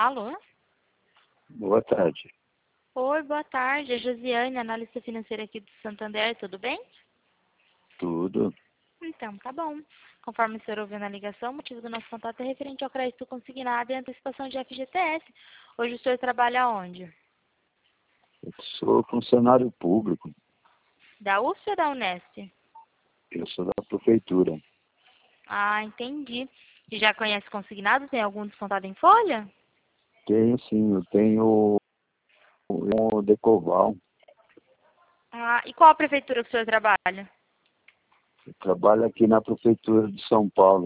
Alô? Boa tarde. Oi, boa tarde. É Josiane, analista financeira aqui do Santander, tudo bem? Tudo. Então, tá bom. Conforme o senhor ouviu na ligação, o motivo do nosso contato é referente ao crédito consignado e antecipação de FGTS. Hoje o senhor trabalha onde? Eu sou funcionário público. Da UF ou da Unesp? Eu sou da prefeitura. Ah, entendi. E já conhece consignado? Tem algum descontado em folha? Tenho sim, eu tenho o Decoval. Ah, e qual a prefeitura que o senhor trabalha? Eu trabalho aqui na prefeitura de São Paulo.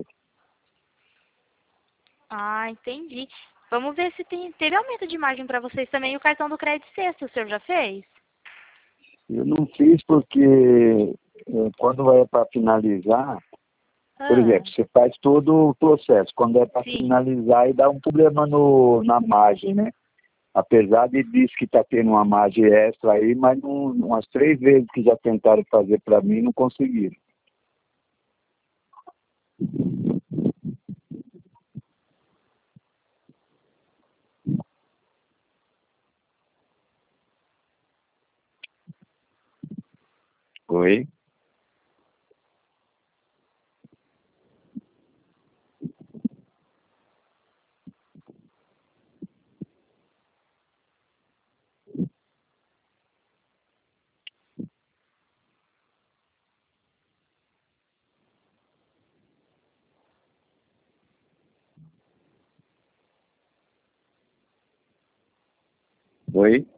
Ah, entendi. Vamos ver se teve aumento de margem para vocês também. E o cartão do crédito sexto, o senhor já fez? Eu não fiz porque quando é para finalizar, por Ah, exemplo, você faz todo o processo. Quando é para sim. finalizar, aí dá um problema na margem, né? Apesar de dizer que está tendo uma margem extra aí, mas umas 3 vezes que já tentaram fazer para mim, não conseguiram. Oi? Oi?